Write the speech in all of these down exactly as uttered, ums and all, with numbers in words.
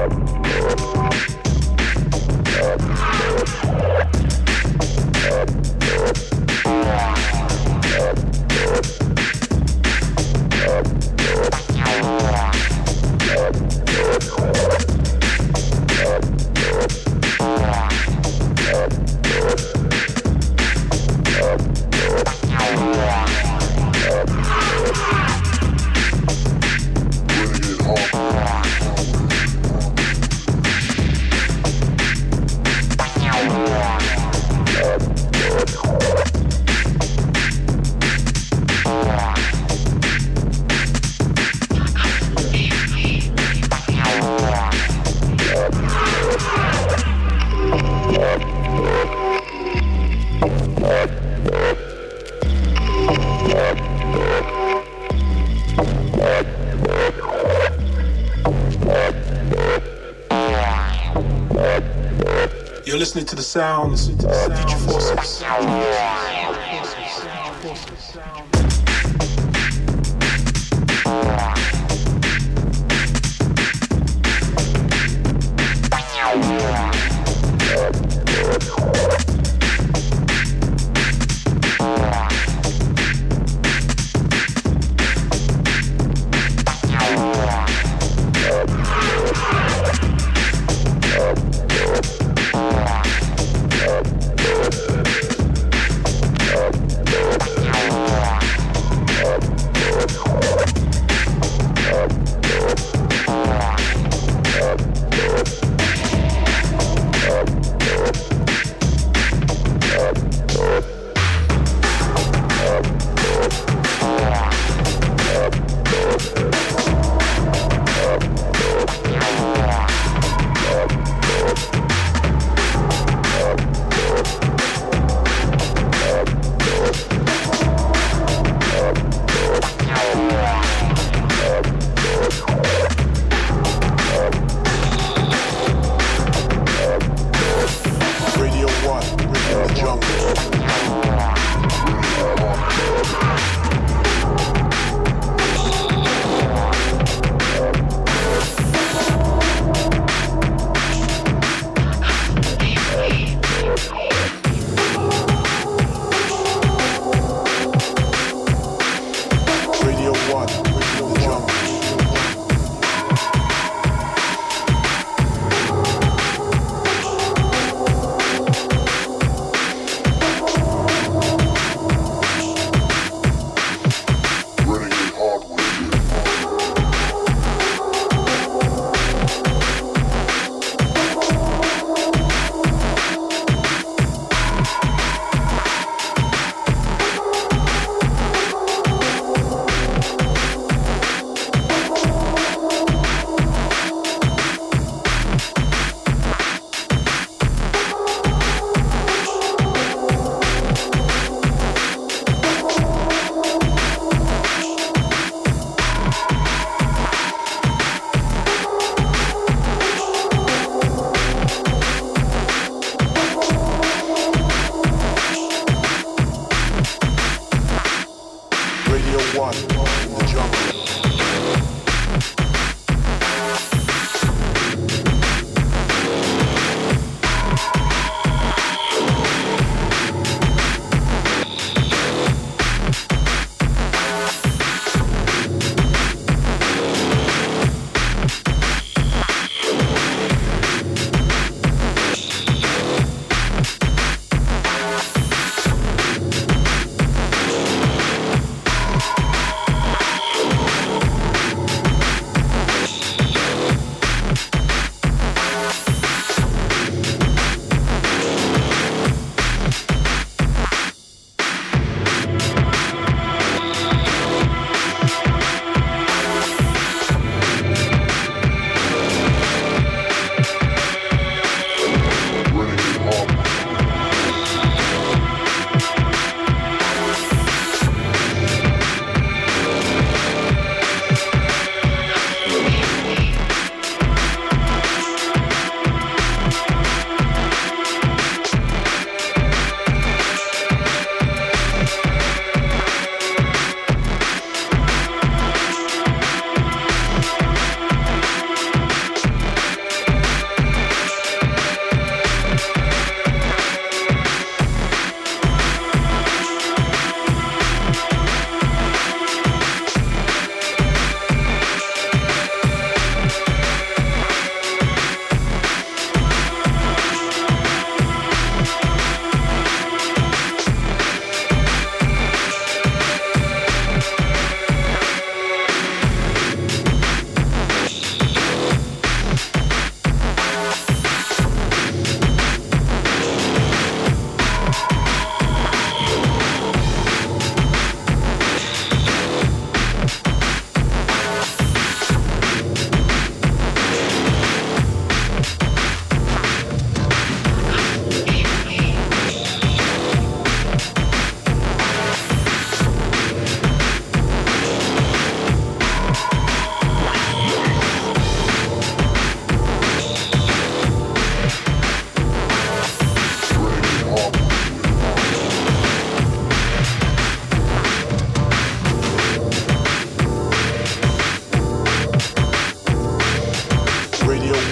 You're listening to the sounds of Future Forces.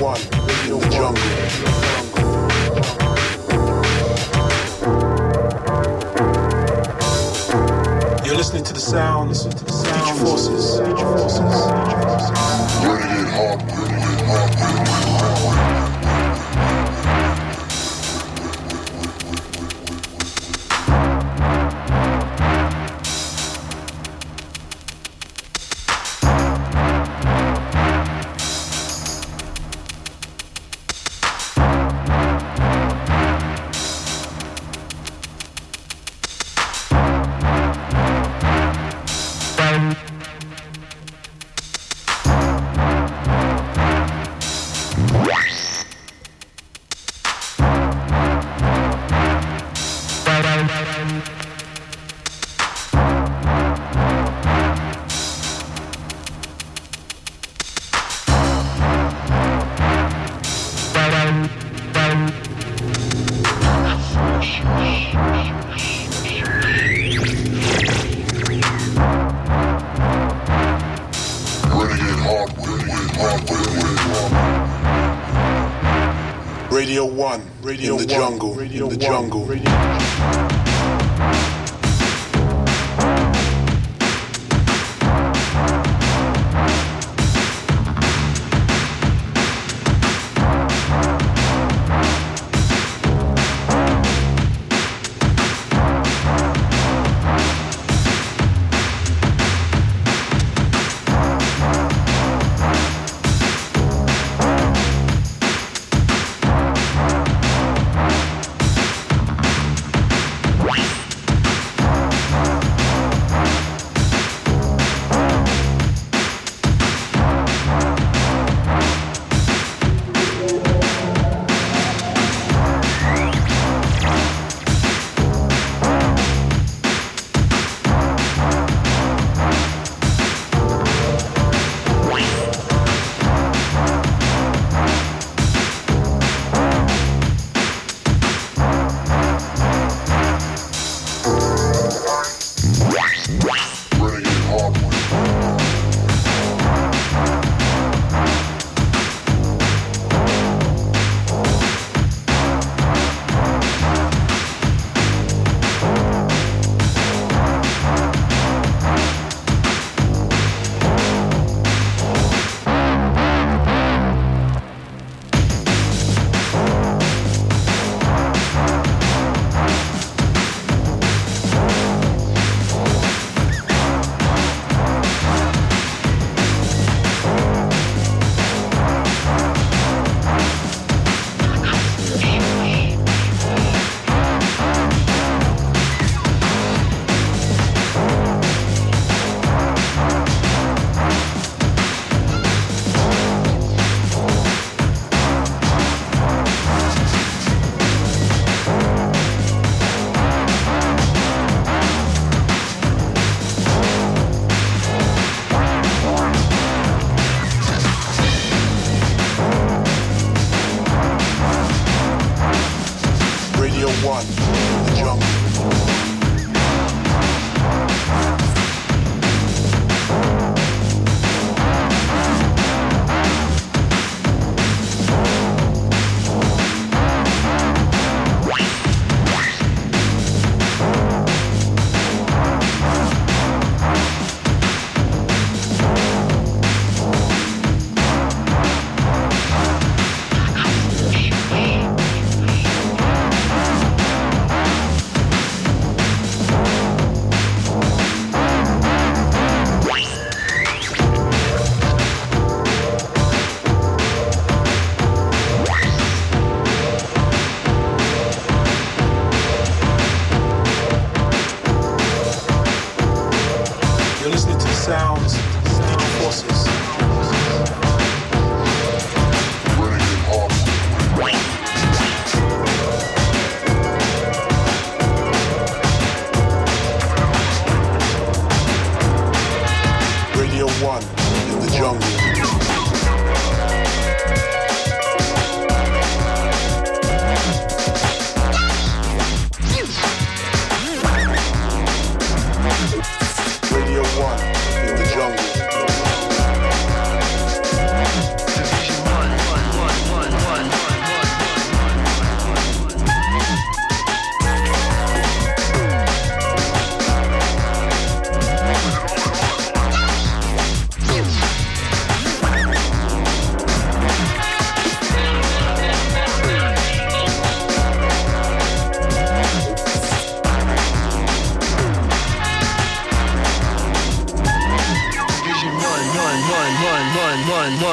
One, Radio in the Jungle. You're listening to the sounds of the Future Forces. Future Forces. Renegade hard, renegade hard, renegade hard. Radio One, Radio in the Jungle, Radio in the Jungle. Radio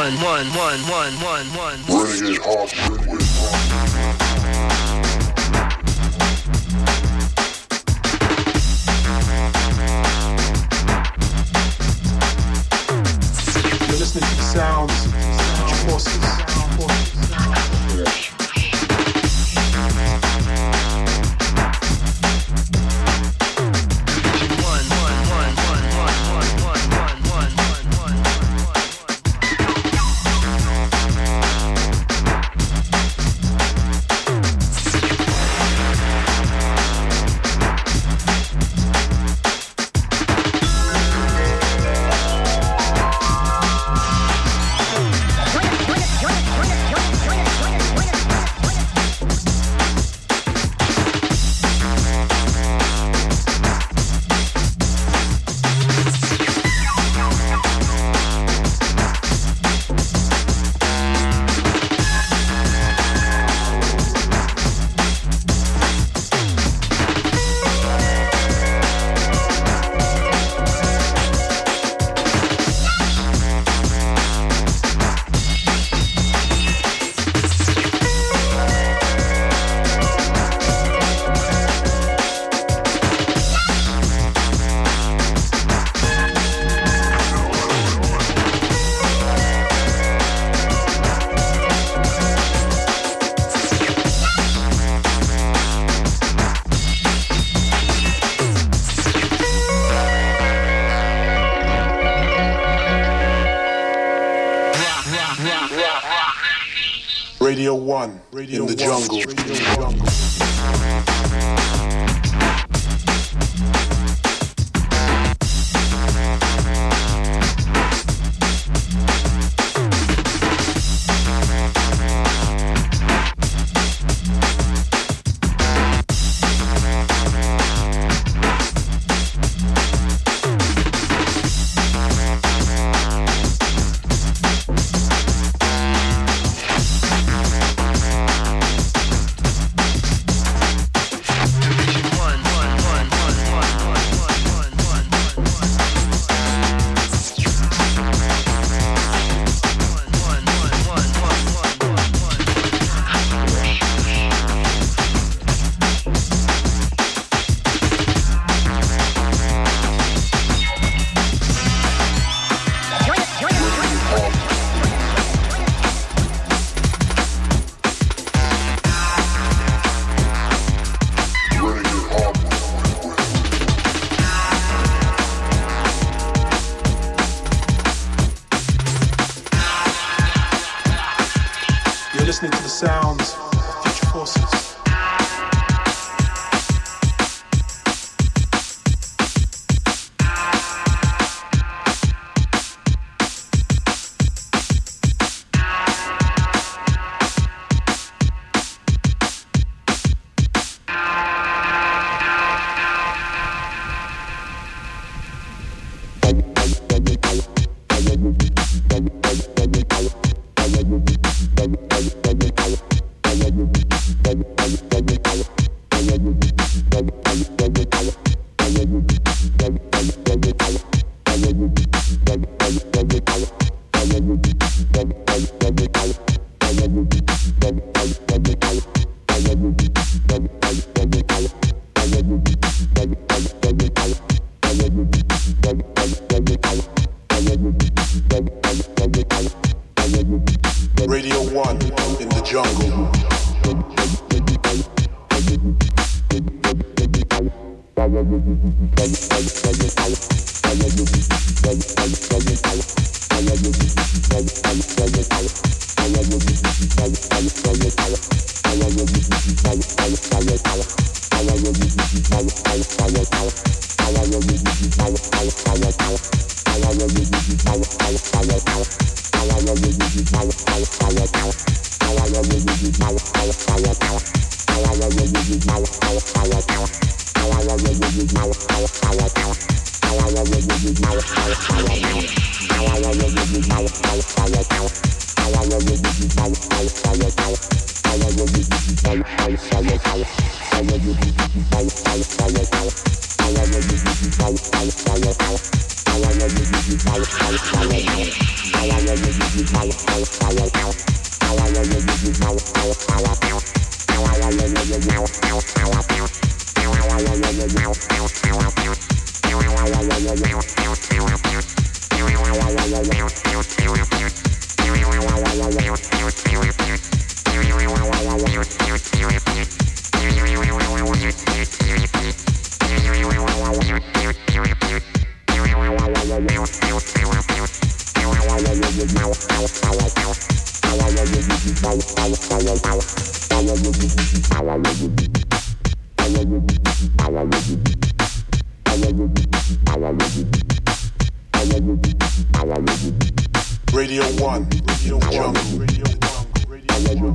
one, one, one, one, one, one. Renegade Hardwood. Listening to the sounds of future forces. Radio One, Radio in the One, jungle. Radio jungle. Listening to the sounds of future forces. Radio One in the jungle. Fire. Radio One, Radio Jungle, Radio One, Radio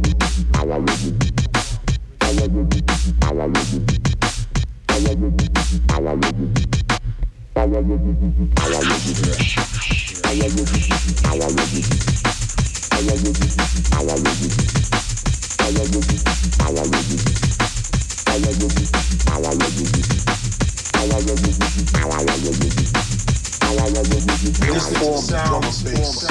This form sound space.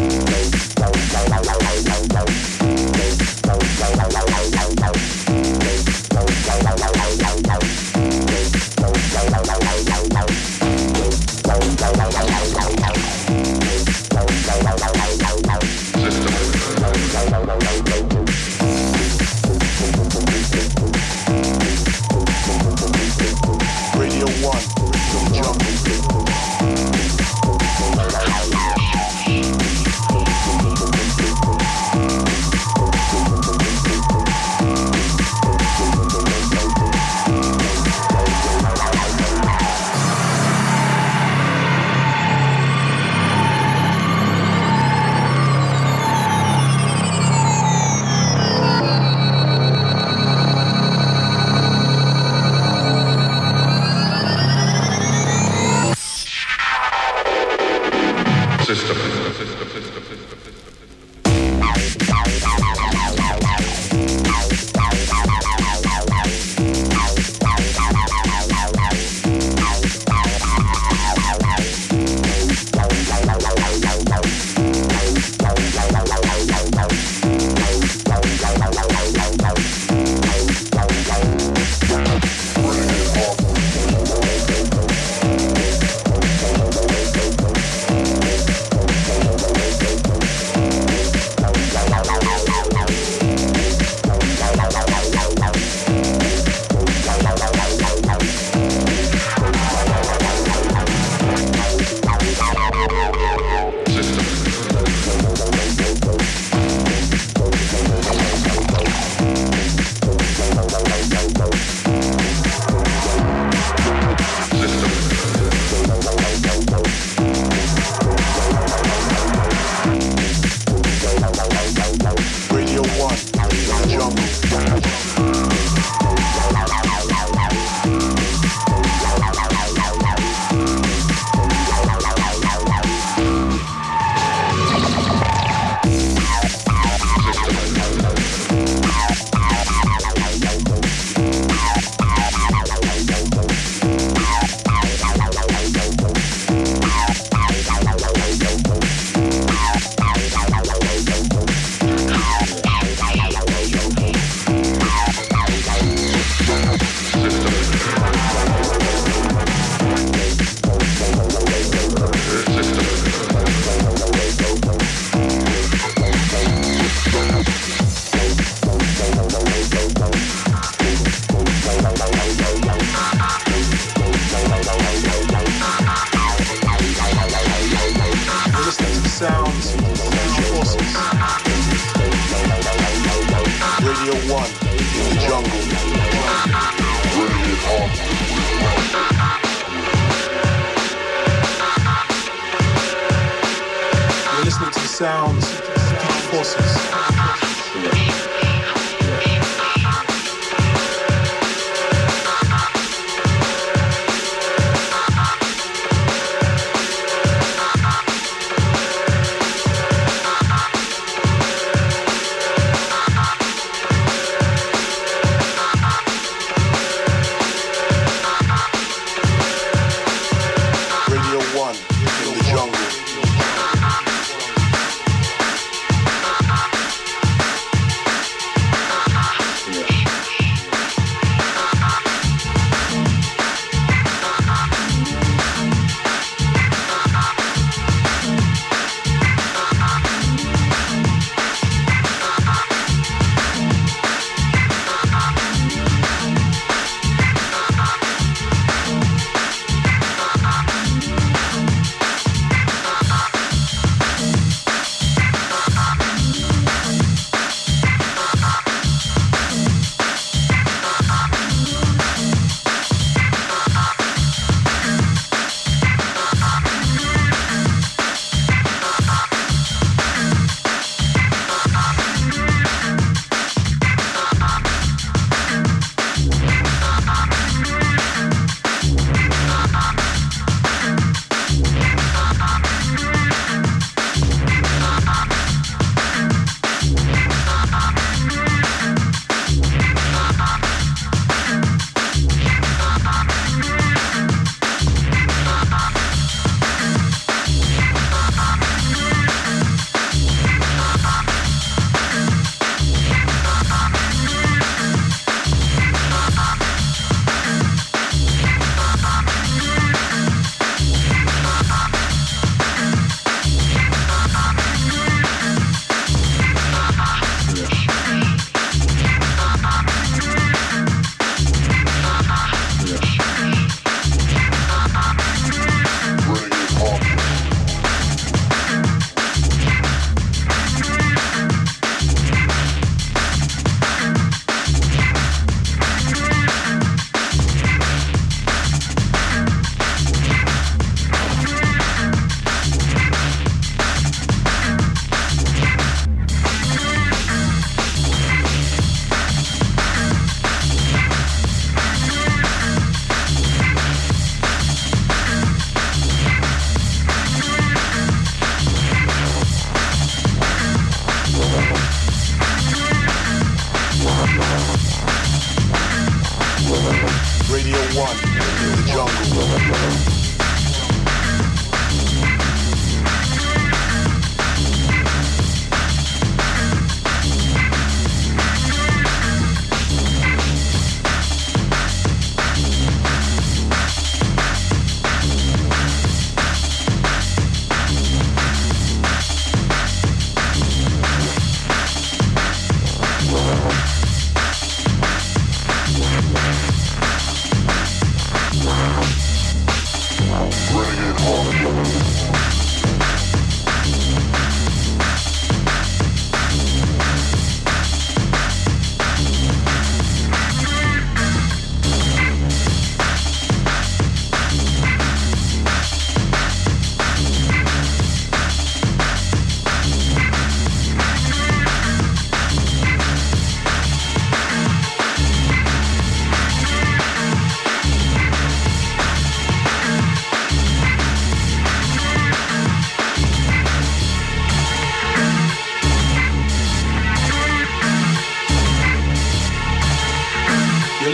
Go,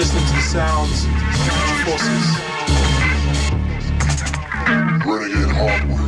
listening to the sounds of future forces. Renegade hardware.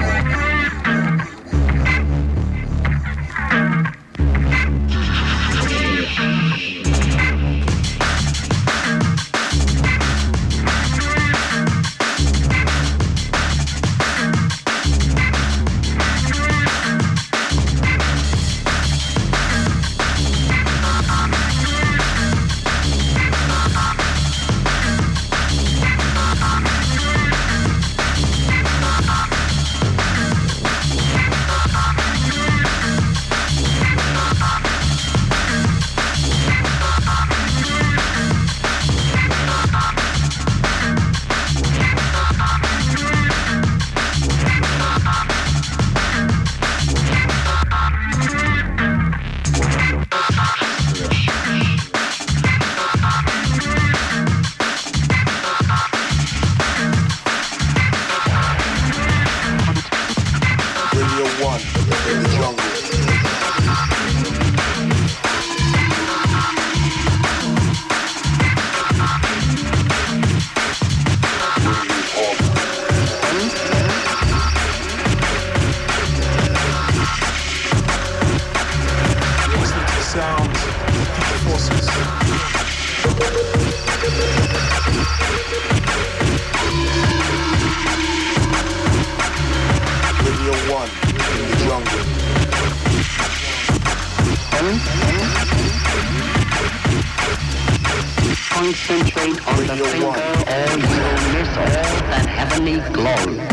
Concentrate on the finger or you'll miss all that heavenly glow.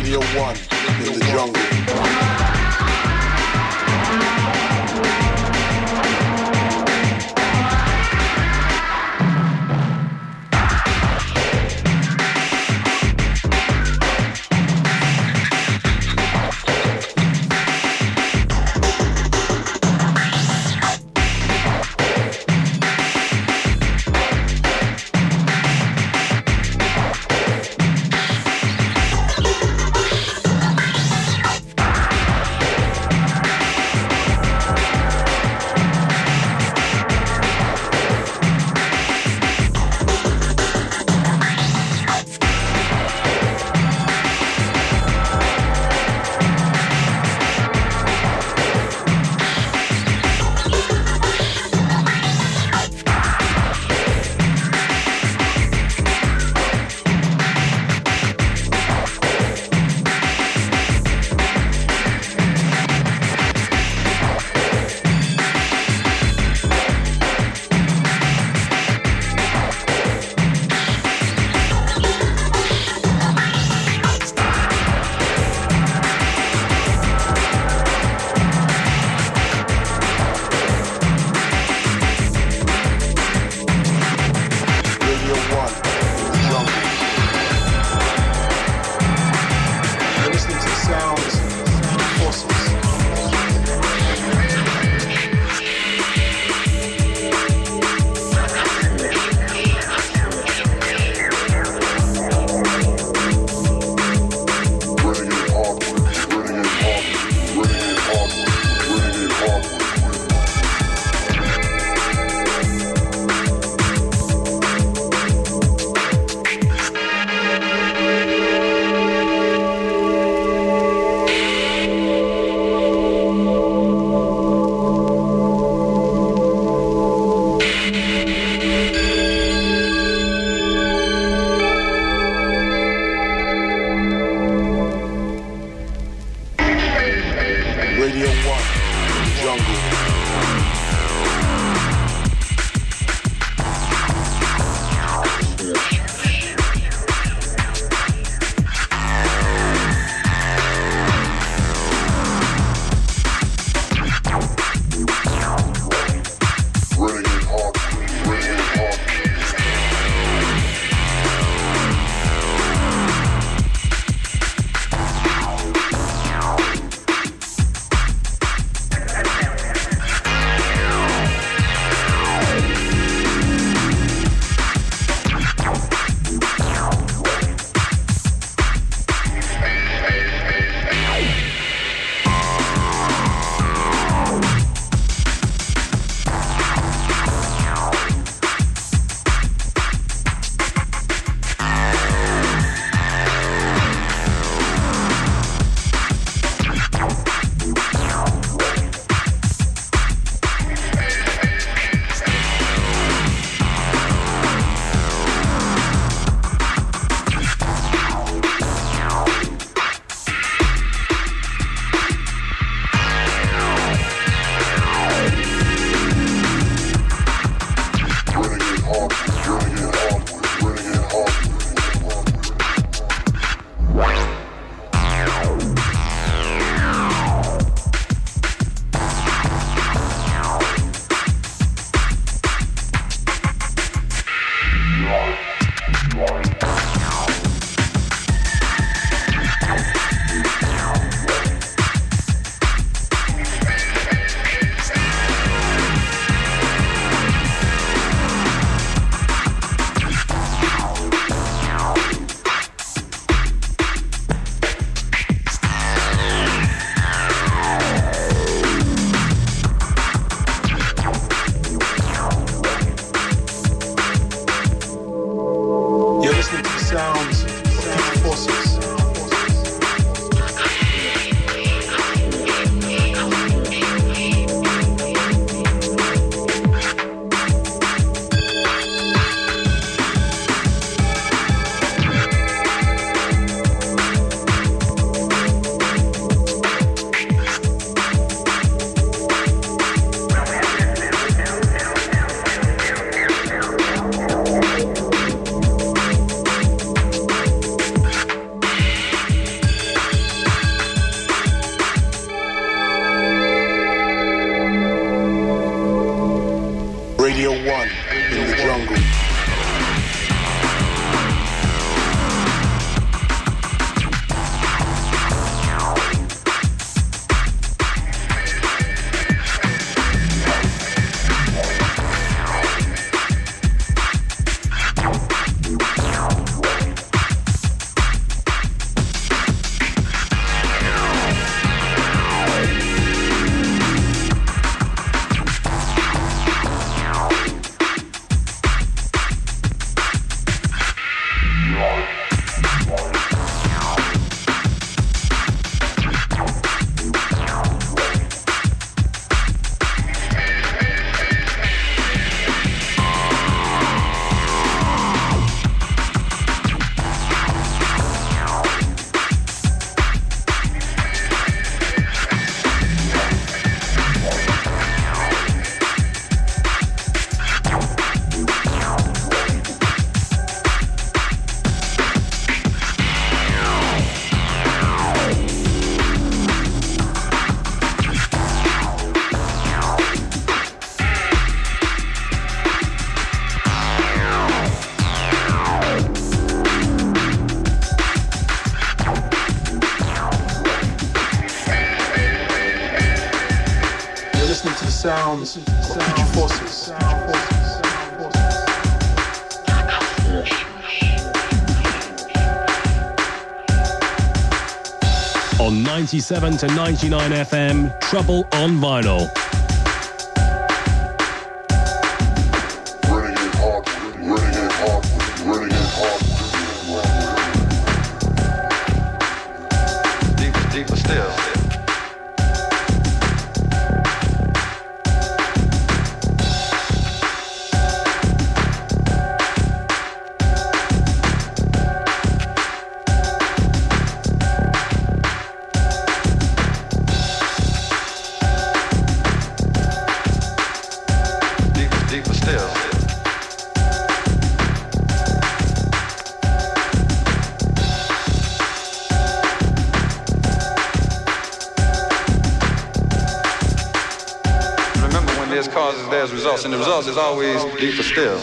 Radio One in the jungle. sounds of future forces. On ninety-seven to ninety-nine F M, Trouble on Vinyl. Running it hard, running it hard, running it hard. Deeper, deeper still. There's results, and the results is always deeper still.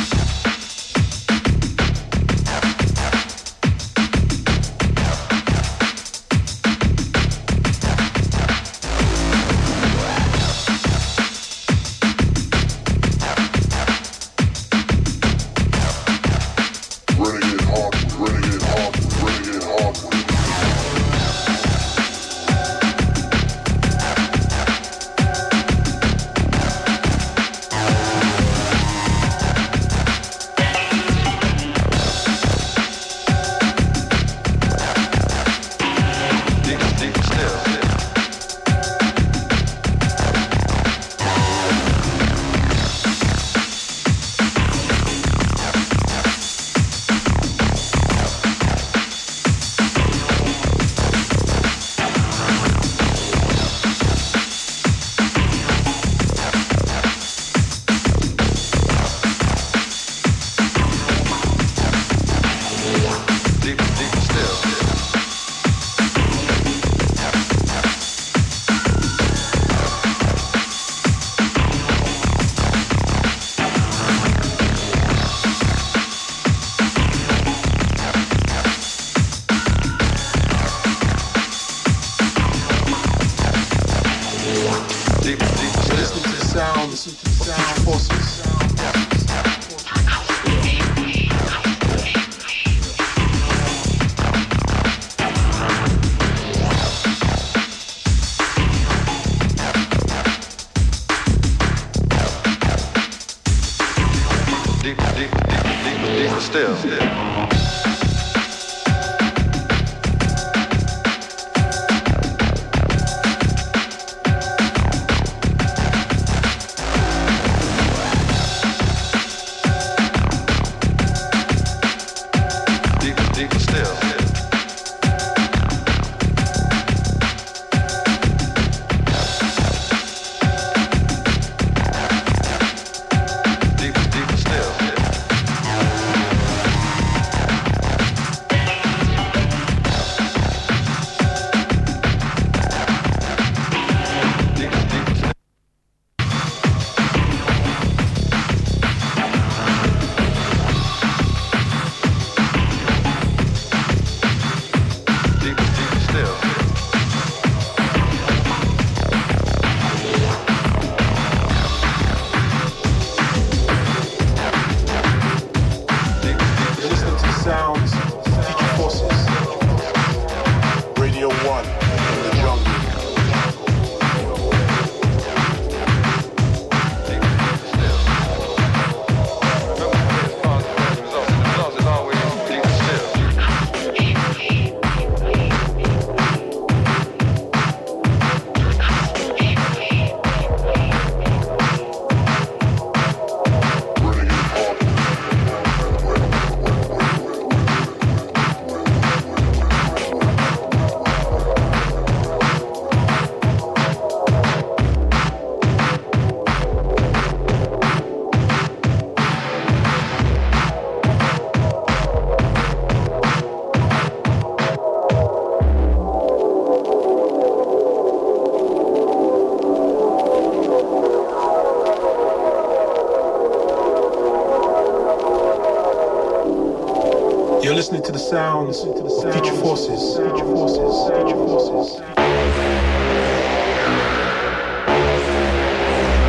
You're listening to the sounds of Future Forces. Future Forces. Future Forces.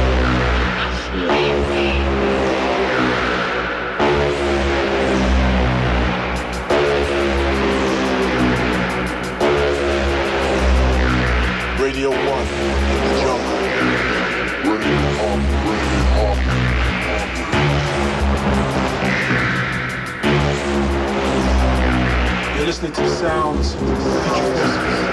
Radio One in the jungle. Renegade Hardwood, Renegade Hardwood. You're listening to the sounds of Future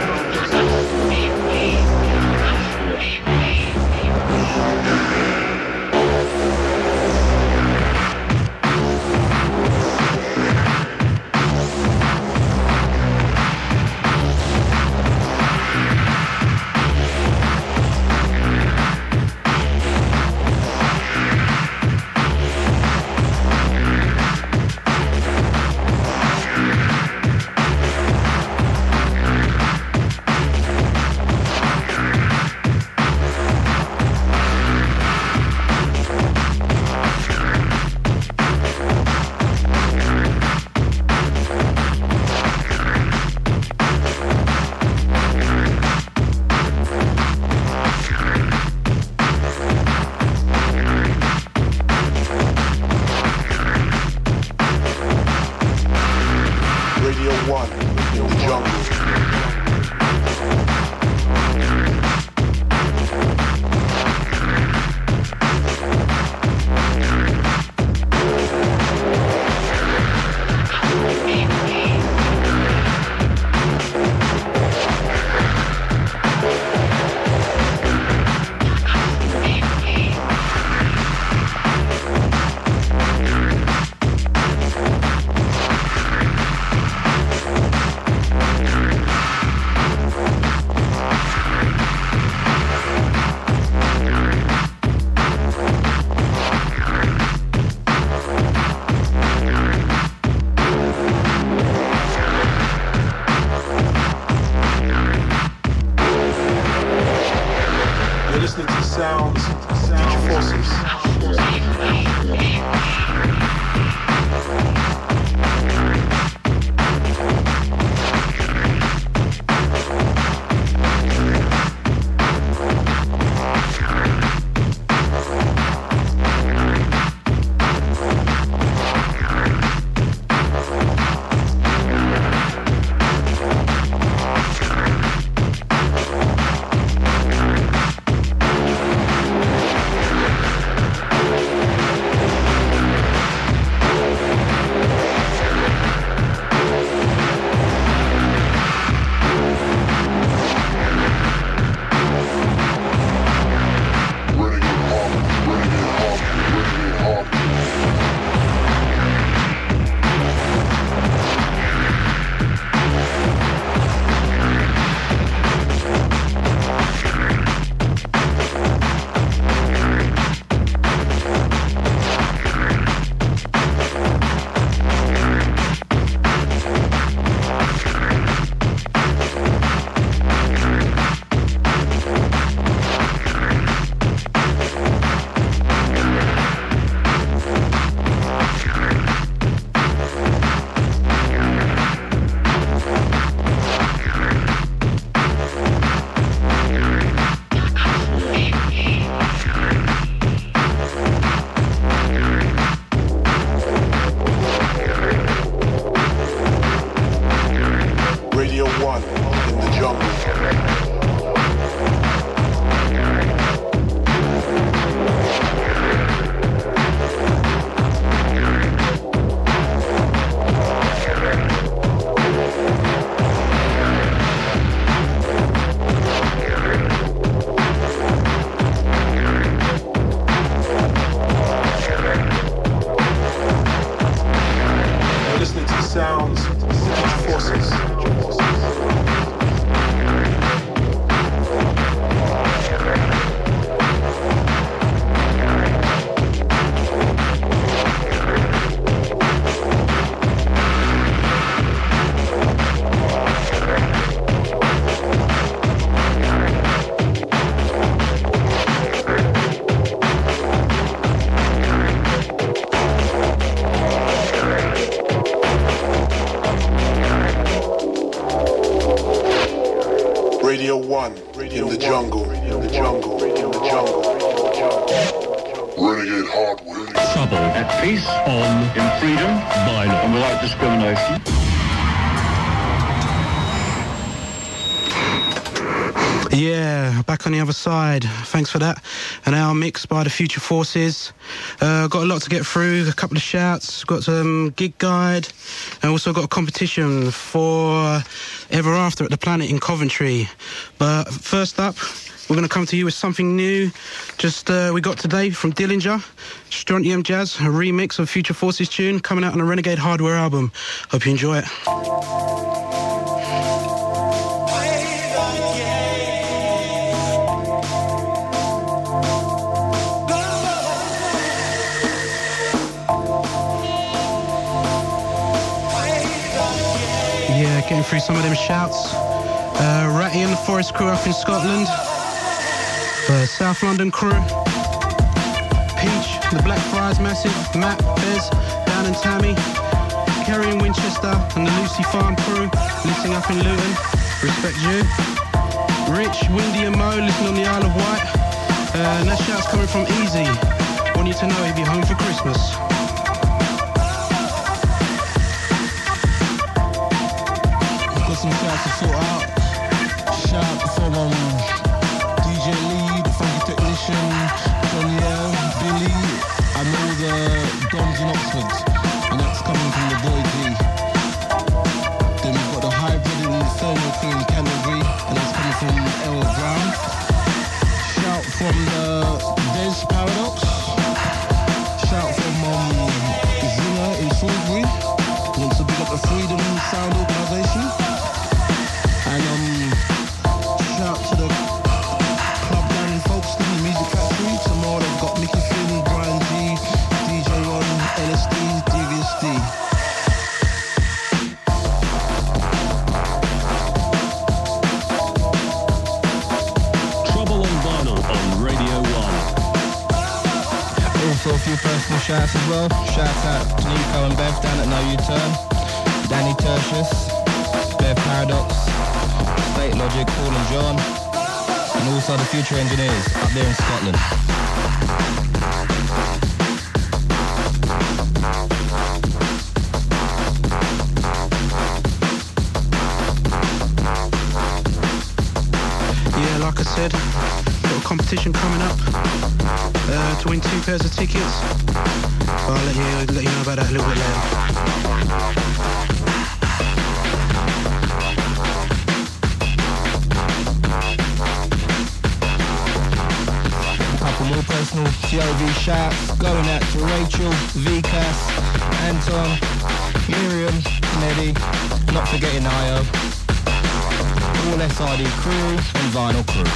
One in the jungle, in the jungle, in the jungle. Renegade Hardwood. Trouble. At peace, on, in freedom, violent, and without discrimination. Yeah, back on the other side. Thanks for that. An hour mix by the Future Forces. Uh, got a lot to get through. A couple of shouts. Got some gig guide. And also got a competition for Ever After at the Planet in Coventry. But first up, we're going to come to you with something new. Just uh, we got today from Dillinger, Strontium Jazz, a remix of Future Forces tune coming out on a Renegade Hardware album. Hope you enjoy it. Yeah, getting through some of them shouts. Uh, Ratty and the Forest crew up in Scotland. Uh, South London crew. Peach, the Blackfriars Massive, Matt, Bez, Dan and Tammy. Kerry and Winchester and the Lucy Farm crew listening up in Luton. Respect you. Rich, Windy and Mo listening on the Isle of Wight. Uh, and that shout's coming from Easy. Want you to know he'll be home for Christmas. Got some shouts to sort out. Shout from um, D J Lee, the funky technician, Johnny L, Billy, and all the Doms in Oxford. And that's coming from the boy G. Then we've got the hybrid in the thermal crew in Canterbury, and that's coming from L Brown. Shout from the Des Paradox. Shout from um, Zinger in Salisbury. Wants to big up the Freedom Sound Organisation. And um, shout to the club down in Folkestone, the Music Factory. Tomorrow they've got Mickey Finn, Brian G, D J Ron, L S D, Devious D. Trouble on Vinyl on Radio one. Also a few personal shouts as well. Shout out to Nico and Bev down at No U-Turn, Danny Tertius, Bev Paradox, State Logic, Paul and John, and also the Future Engineers up there in Scotland. Yeah, like I said, got a competition coming up uh, to win two pairs of tickets. I'll let you, let you know about that a little bit later. More personal T L V shouts going out to Rachel, Vikas, Anton, Miriam, Neddy, not forgetting I O, all S I D crew and Vinyl crew.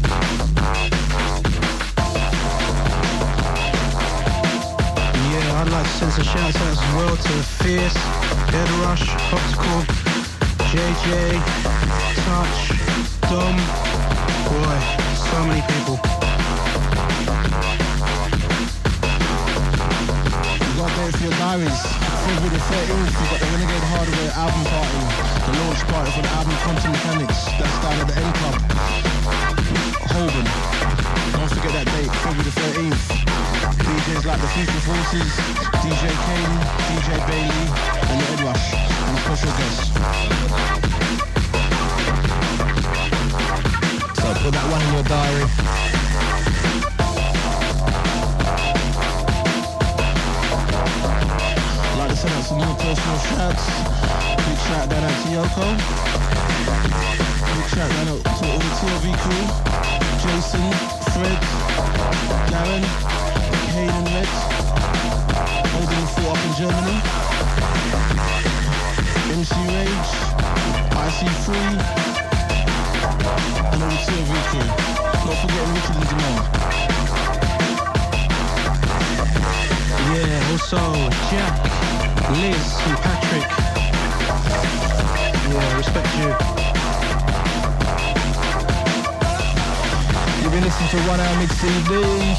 Yeah, I'd like to send some shouts out as well to Fierce, Dead Rush, Optical, J J, Touch, Dom. Boy, so many people. You've got there for your diaries. February the thirteenth, we've got the Renegade Hardware album party, the launch party for the album Quantum Mechanics. That's down at the N Club, Holborn. Don't forget that date, February the thirteenth. D Js like the Future Forces, D J Kane, D J Bailey, and the Ed Rush, and special guests. So put that one in your diary. Send out some more personal shouts. Big shout down out to Yoko. Big shout down out to all the T L V crew. Jason, Fred, Darren, Kane and Red. Holding the fort up in Germany. M C Rage, I C three, and all the T L V crew. Not forgetting Richard and Jamal. Yeah, also Jack, Liz and Patrick. Yeah, respect you. You've been listening to One Hour Mix C D.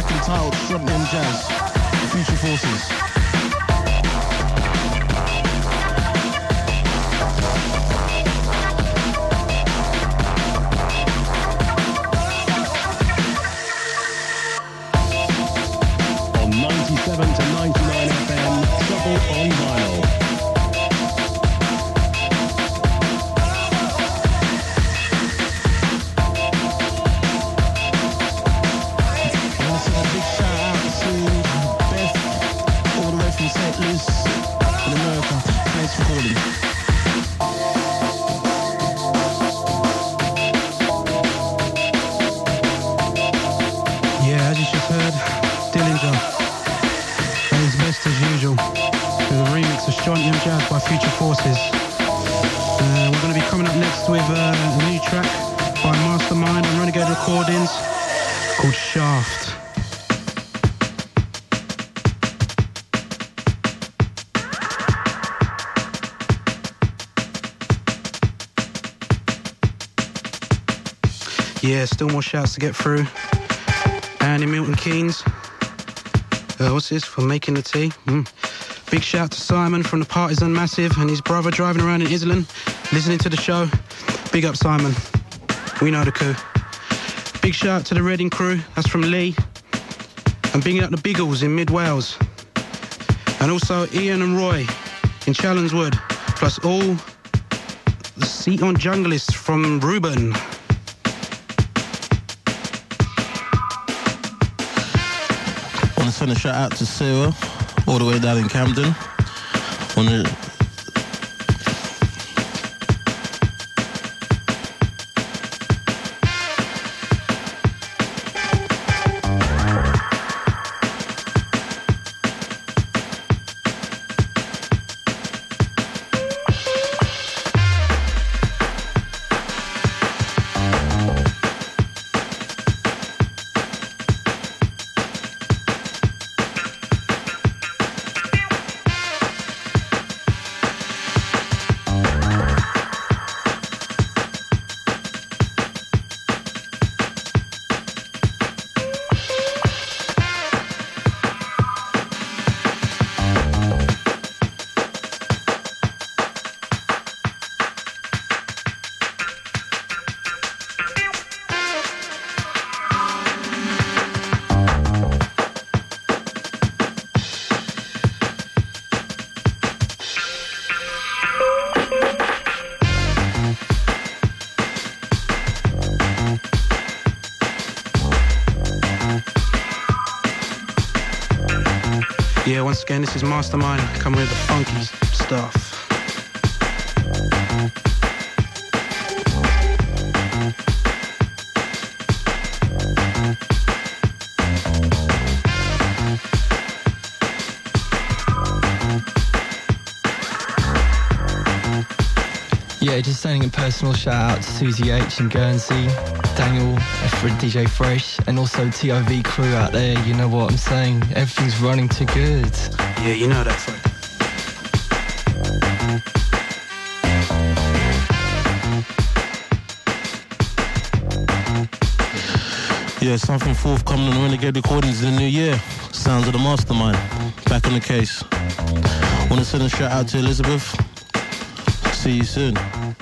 track entitled Strontium Jazz, Future Forces. ninety-seven to ninety-nine F M, Trouble on Vinyl. I want to send a big shout out to Beth, all the way from Saint Louis in America. Thanks for calling. Yeah, as you just heard, Dillinger. Best as usual with a remix of Strontium Jazz by Future Forces. Uh, we're going to be coming up next with uh, a new track by Mastermind and Renegade Recordings called Shaft. Yeah, still more shouts to get through. Andy Milton Keynes. Uh, what's this? For making the tea. Mm. Big shout to Simon from the Partisan Massive and his brother driving around in Islin, listening to the show. Big up, Simon. We know the coup. Big shout to the Reading crew. That's from Lee. And bigging up the Biggles in Mid Wales. And also Ian and Roy in Challengewood. Plus all the Seaton Junglists from Reuben. Send a shout out to Sarah, all the way down in Camden. On the Yeah, once again, this is Mastermind coming with the funky stuff. Yeah, just sending a personal shout out to Susie H in Guernsey, Daniel, Efred, D J Fresh, and also T O V crew out there. You know what I'm saying? Everything's running too good. Yeah, you know that, Fred. Yeah, something forthcoming on Renegade Recordings in the new year. Sounds of the Mastermind. Back on the case. Want to send a shout out to Elizabeth. See you soon.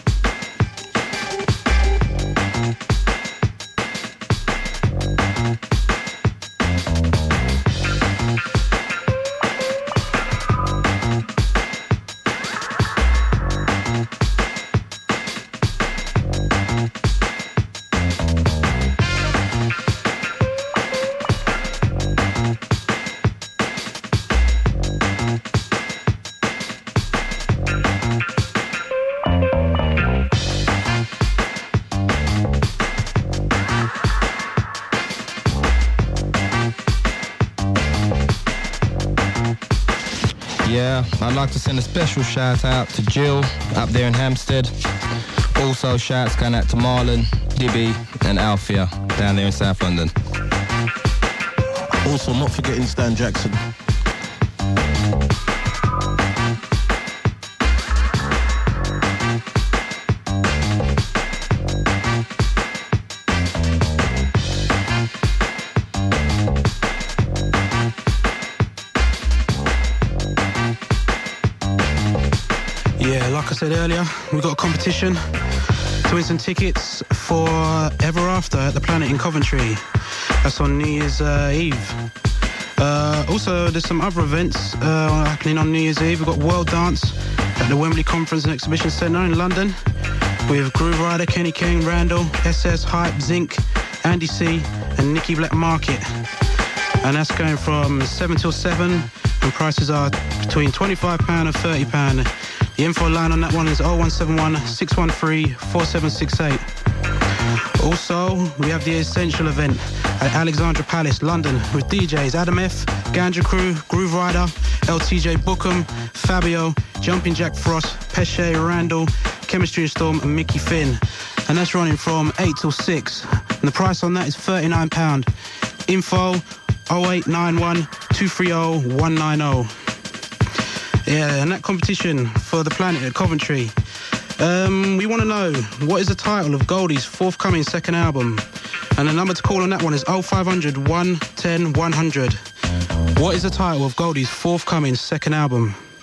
Yeah, I'd like to send a special shout out to Jill up there in Hampstead. Also shouts going out to Marlon, Dibby and Alfia down there in South London. Also not forgetting Stan Jackson. said earlier, we've got a competition to win some tickets for Ever After at the Planet in Coventry. That's on New Year's uh, Eve. Uh, also, there's some other events uh, happening on New Year's Eve. We've got World Dance at the Wembley Conference and Exhibition Centre in London with Groove Rider, Kenny King, Randall, S S, Hype, Zinc, Andy C and Nicky Black Market. And that's going from seven till seven, and prices are between twenty-five pounds and thirty pounds. The info line on that one is oh one seven one, six one three, four seven six eight. Also, we have the Essential event at Alexandra Palace, London, with D Js Adam F, Ganja Crew, Groove Rider, L T J Bookham, Fabio, Jumping Jack Frost, Pesce, Randall, Chemistry and Storm and Mickey Finn. And that's running from eight till six. And the price on that is thirty-nine pounds. Info oh eight nine one, two three oh, one nine oh. Yeah, and that competition for the Planet at Coventry. Um, we want to know, what is the title of Goldie's forthcoming second album? And the number to call on that one is oh five hundred, one ten, one hundred. What is the title of Goldie's forthcoming second album?